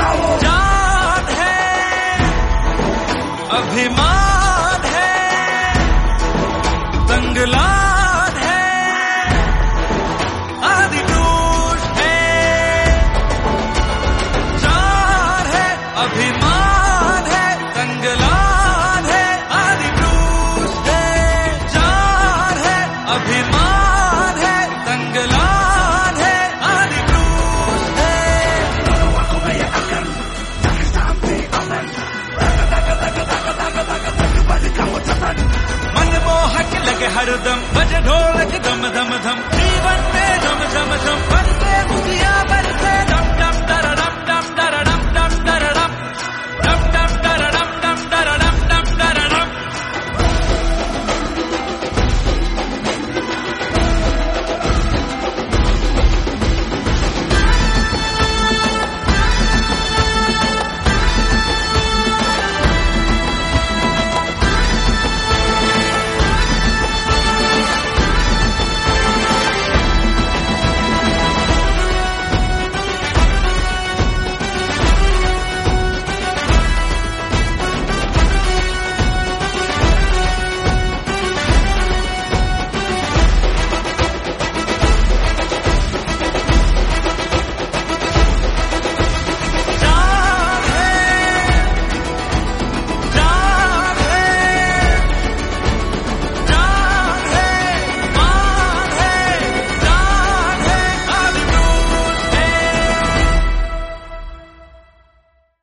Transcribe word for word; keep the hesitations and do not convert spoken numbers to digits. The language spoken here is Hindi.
जान है, अभिमान है, तंगलान है, आदिपुरुष है। जान है, अभिमान है, तंगलान है, आदिपुरुष है। जान है, अभिमान है, तंगलान है, आदिपुरुष है। मनमोहक लगे हरदम, बजे ढोलक धम धम धम।